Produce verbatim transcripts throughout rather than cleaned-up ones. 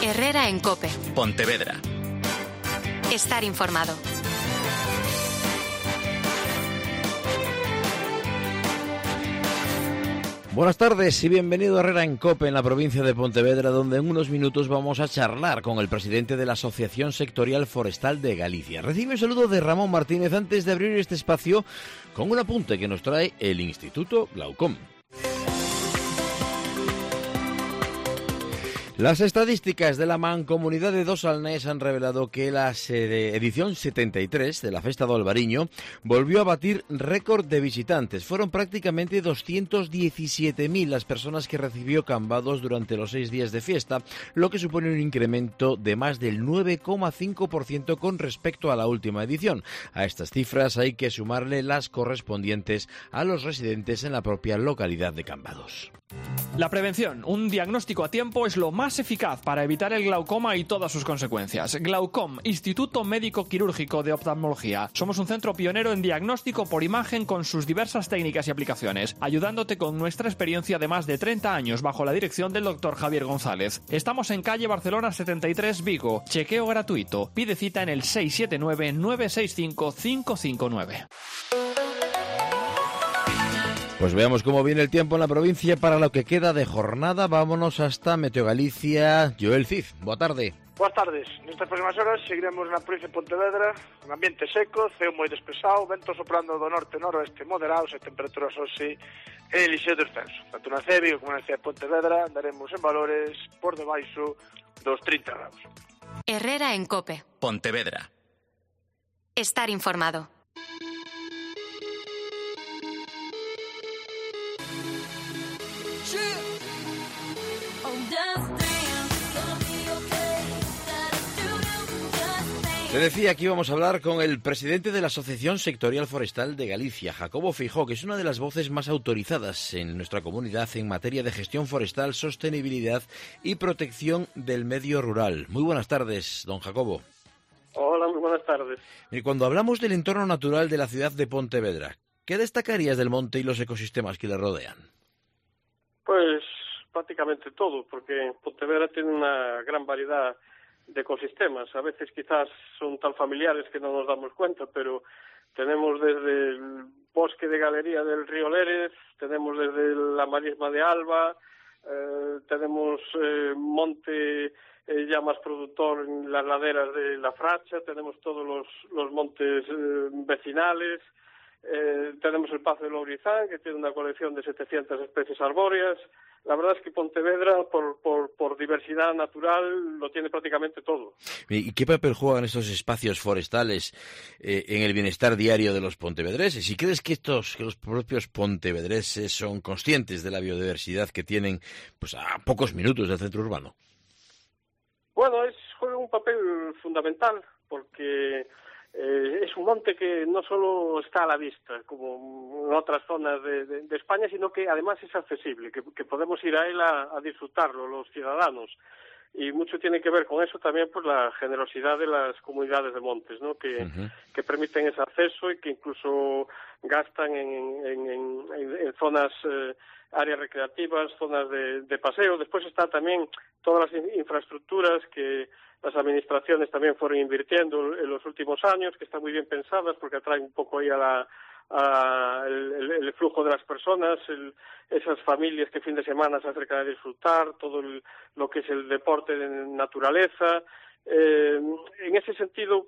Herrera en COPE. Pontevedra. Estar informado. Buenas tardes y bienvenido a Herrera en COPE en la provincia de Pontevedra, donde en unos minutos vamos a charlar con el presidente de la Asociación Sectorial Forestal de Galicia. Recibe un saludo de Ramón Martínez antes de abrir este espacio con un apunte que nos trae el Instituto Glaucom. Las estadísticas de la Mancomunidad de Dos Salnés han revelado que la edición setenta y tres de la Festa do Albariño volvió a batir récord de visitantes. Fueron prácticamente doscientos diecisiete mil las personas que recibió Cambados durante los seis días de fiesta, lo que supone un incremento de más del nueve coma cinco por ciento con respecto a la última edición. A estas cifras hay que sumarle las correspondientes a los residentes en la propia localidad de Cambados. La prevención, un diagnóstico a tiempo, es lo más eficaz para evitar el glaucoma y todas sus consecuencias. Glaucom, Instituto Médico Quirúrgico de Oftalmología. Somos un centro pionero en diagnóstico por imagen con sus diversas técnicas y aplicaciones, ayudándote con nuestra experiencia de más de treinta años bajo la dirección del doctor Javier González. Estamos en calle Barcelona setenta y tres, Vigo. Chequeo gratuito. Pide cita en el seis siete nueve, nueve seis cinco, cinco cinco nueve. Pues veamos cómo viene el tiempo en la provincia para lo que queda de jornada. Vámonos hasta Meteo Galicia. Joel Cid, boa tarde. Boas tardes. Nestas próximas horas seguiremos na provincia de Pontevedra, un ambiente seco, ceo moi despexado, vento soprando do norte-noroeste moderados e temperaturas hoxe en lixeiro descenso. Tanto na C E B como na cidade de Pontevedra andaremos en valores por debaixo dos trinta graus. Herrera en COPE. Pontevedra. Estar informado. Te decía que íbamos a hablar con el presidente de la Asociación Sectorial Forestal de Galicia, Jacobo Feijó, que es una de las voces más autorizadas en nuestra comunidad en materia de gestión forestal, sostenibilidad y protección del medio rural. Muy buenas tardes, don Jacobo. Hola, muy buenas tardes. Y cuando hablamos del entorno natural de la ciudad de Pontevedra, ¿qué destacarías del monte y los ecosistemas que le rodean? Pues prácticamente todo, porque Pontevedra tiene una gran variedad de ecosistemas. A veces quizás son tan familiares que no nos damos cuenta, pero tenemos desde el bosque de galería del río Lérez, tenemos desde la marisma de Alba, eh, tenemos eh, monte eh, ya más productor en las laderas de La Fracha, tenemos todos los, los montes eh, vecinales, eh, tenemos el Pazo de Lourizán, que tiene una colección de setecientas especies arbóreas. La verdad es que Pontevedra, por, por, por diversidad natural, lo tiene prácticamente todo. ¿Y qué papel juegan estos espacios forestales eh, en el bienestar diario de los pontevedreses? ¿Y crees que estos, que los propios pontevedreses son conscientes de la biodiversidad que tienen, pues, a pocos minutos del centro urbano? Bueno, es juega un papel fundamental, porque Eh, es un monte que no solo está a la vista, como en otras zonas de, de, de España, sino que además es accesible, que, que podemos ir a él a, a disfrutarlo, los ciudadanos. Y mucho tiene que ver con eso también, pues, la generosidad de las comunidades de montes, ¿no? Que, uh-huh. que permiten ese acceso y que incluso gastan en, en, en, en, en zonas, eh, áreas recreativas, zonas de, de paseo. Después está también todas las infraestructuras que las administraciones también fueron invirtiendo en los últimos años, que están muy bien pensadas porque atraen un poco ahí a la a el, el flujo de las personas, el, esas familias que fin de semana se acercan a disfrutar, todo el, lo que es el deporte de naturaleza. Eh, en ese sentido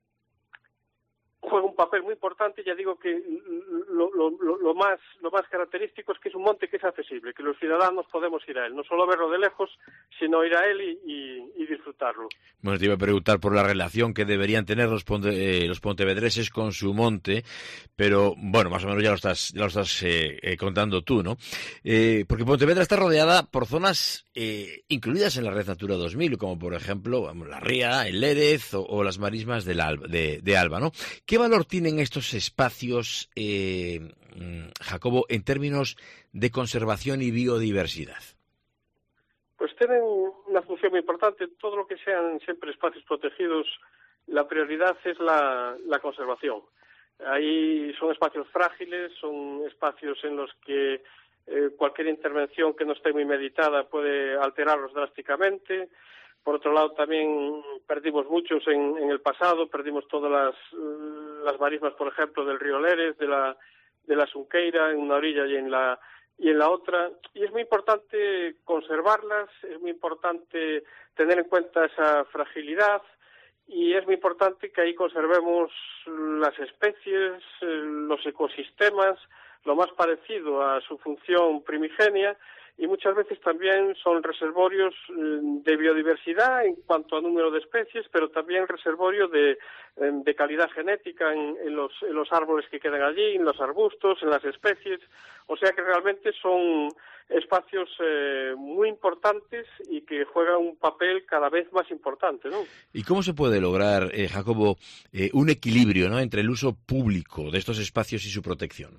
juega un papel muy importante. Ya digo que lo, lo, lo, más, lo más característico es que es un monte que es accesible, que los ciudadanos podemos ir a él, no solo verlo de lejos, sino ir a él y, y, y disfrutarlo. Bueno, te iba a preguntar por la relación que deberían tener los, ponte, eh, los pontevedreses con su monte, pero bueno, más o menos ya lo estás, ya lo estás eh, eh, contando tú, ¿no? Eh, porque Pontevedra está rodeada por zonas eh, incluidas en la Red Natura dos mil, como por ejemplo vamos, la Ría, el Lérez o, o las marismas del Alba, de, de Alba, ¿no? ¿Qué valor tienen estos espacios, eh, Jacobo, en términos de conservación y biodiversidad? Pues tienen una función muy importante. Todo lo que sean siempre espacios protegidos, la prioridad es la, la conservación. Ahí son espacios frágiles, son espacios en los que eh, cualquier intervención que no esté muy meditada puede alterarlos drásticamente. Por otro lado, también perdimos muchos en, en el pasado, perdimos todas las, las marismas, por ejemplo, del río Lérez, de la, de la Xunqueira, en una orilla y en la, y en la otra. Y es muy importante conservarlas, es muy importante tener en cuenta esa fragilidad, y es muy importante que ahí conservemos las especies, los ecosistemas, lo más parecido a su función primigenia, y muchas veces también son reservorios de biodiversidad en cuanto a número de especies, pero también reservorio de, de calidad genética en, en, los, en los árboles que quedan allí, en los arbustos, en las especies. O sea que realmente son espacios eh, muy importantes y que juegan un papel cada vez más importante, ¿no? ¿Y cómo se puede lograr, eh, Jacobo, eh, un equilibrio, ¿no?, entre el uso público de estos espacios y su protección?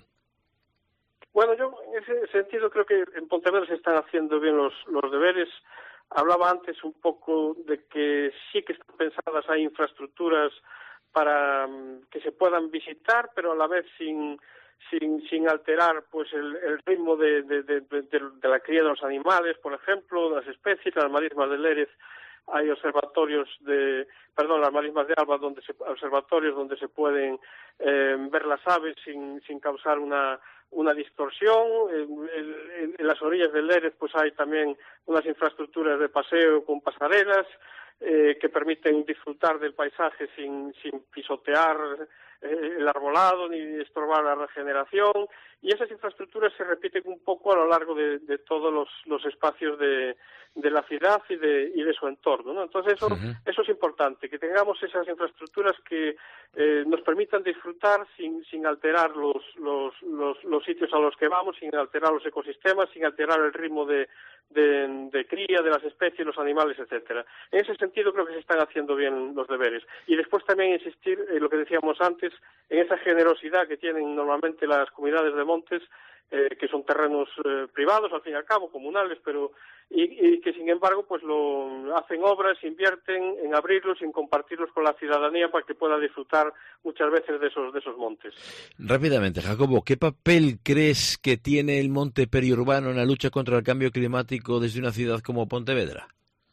Bueno, yo en ese sentido creo que en Pontevedra se están haciendo bien los, los deberes. Hablaba antes un poco de que sí que están pensadas, hay infraestructuras para um, que se puedan visitar, pero a la vez sin sin, sin alterar pues el, el ritmo de, de, de, de, de la cría de los animales, por ejemplo, de las especies. Las marismas de Lérez hay observatorios de, perdón, las marismas de Alba, donde se, observatorios donde se pueden eh, ver las aves sin, sin causar una una distorsión. En, en, en las orillas del Lérez pues hay también unas infraestructuras de paseo con pasarelas eh, que permiten disfrutar del paisaje sin, sin pisotear eh, el arbolado ni estorbar la regeneración, y esas infraestructuras se repiten un poco a lo largo de, de todos los, los espacios de, de la ciudad y de, y de su entorno, ¿no? Entonces eso, uh-huh. eso es importante, que tengamos esas infraestructuras que eh, nos permitan disfrutar sin, sin alterar los, los, los, los sitios a los que vamos, sin alterar los ecosistemas, sin alterar el ritmo de, de, de cría de las especies, los animales, etcétera. En ese sentido creo que se están haciendo bien los deberes. Y después también insistir en lo que decíamos antes, en esa generosidad que tienen normalmente las comunidades de montes, eh, que son terrenos eh, privados, al fin y al cabo, comunales, pero y, y que sin embargo pues lo hacen obras, invierten en abrirlos, en compartirlos con la ciudadanía para que pueda disfrutar muchas veces de esos de esos montes. Rápidamente, Jacobo, ¿qué papel crees que tiene el monte periurbano en la lucha contra el cambio climático desde una ciudad como Pontevedra?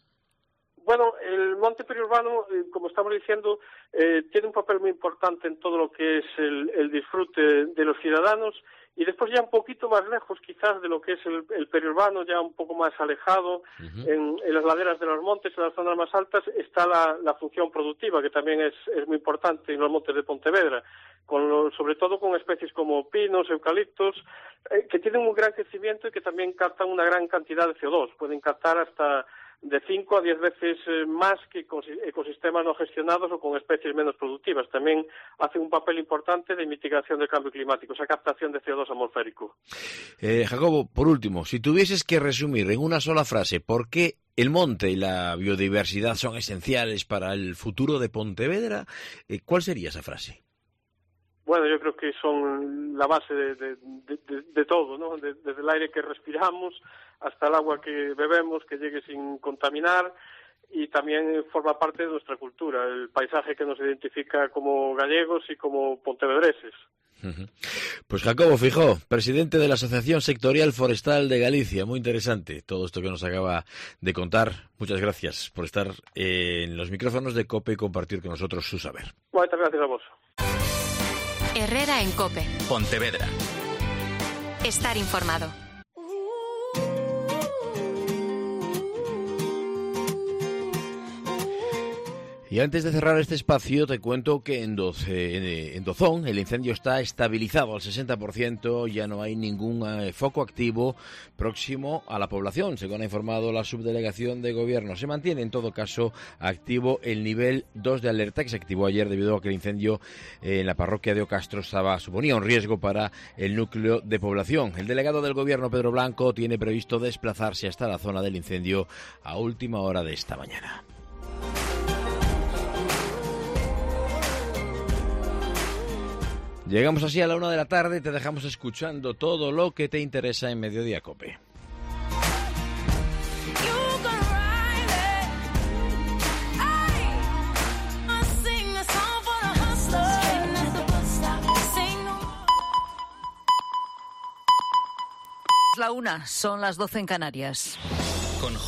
Bueno, el monte periurbano, eh, como estamos diciendo, eh, tiene un papel muy importante en todo lo que es el, el disfrute de los ciudadanos, y después ya un poquito más lejos quizás de lo que es el, el periurbano, ya un poco más alejado, uh-huh. en, en las laderas de los montes, en las zonas más altas, está la, la función productiva, que también es, es muy importante en los montes de Pontevedra, con lo, sobre todo con especies como pinos, eucaliptos, eh, que tienen un gran crecimiento y que también captan una gran cantidad de C O dos, pueden captar hasta de cinco a diez veces más que ecosistemas no gestionados o con especies menos productivas. También hacen un papel importante de mitigación del cambio climático, esa captación de C O dos atmosférico. Eh, Jacobo, por último, si tuvieses que resumir en una sola frase por qué el monte y la biodiversidad son esenciales para el futuro de Pontevedra, eh, ¿cuál sería esa frase? Bueno, yo creo que son la base de, de, de, de, de todo, ¿no? De, desde el aire que respiramos hasta el agua que bebemos, que llegue sin contaminar, y también forma parte de nuestra cultura, el paisaje que nos identifica como gallegos y como pontevedreses. Pues Jacobo Fijó, presidente de la Asociación Sectorial Forestal de Galicia. Muy interesante todo esto que nos acaba de contar. Muchas gracias por estar en los micrófonos de COPE y compartir con nosotros su saber. Muchas gracias a vos. Herrera en COPE. Pontevedra. Estar informado. Y antes de cerrar este espacio, te cuento que en, Doce, en Dozón el incendio está estabilizado al sesenta por ciento, ya no hay ningún eh, foco activo próximo a la población, según ha informado la subdelegación de gobierno. Se mantiene en todo caso activo el nivel dos de alerta, que se activó ayer debido a que el incendio eh, en la parroquia de Ocastro estaba, suponía un riesgo para el núcleo de población. El delegado del gobierno, Pedro Blanco, tiene previsto desplazarse hasta la zona del incendio a última hora de esta mañana. Llegamos así a la una de la tarde y te dejamos escuchando todo lo que te interesa en Mediodía COPE. La una, son las doce en Canarias. Con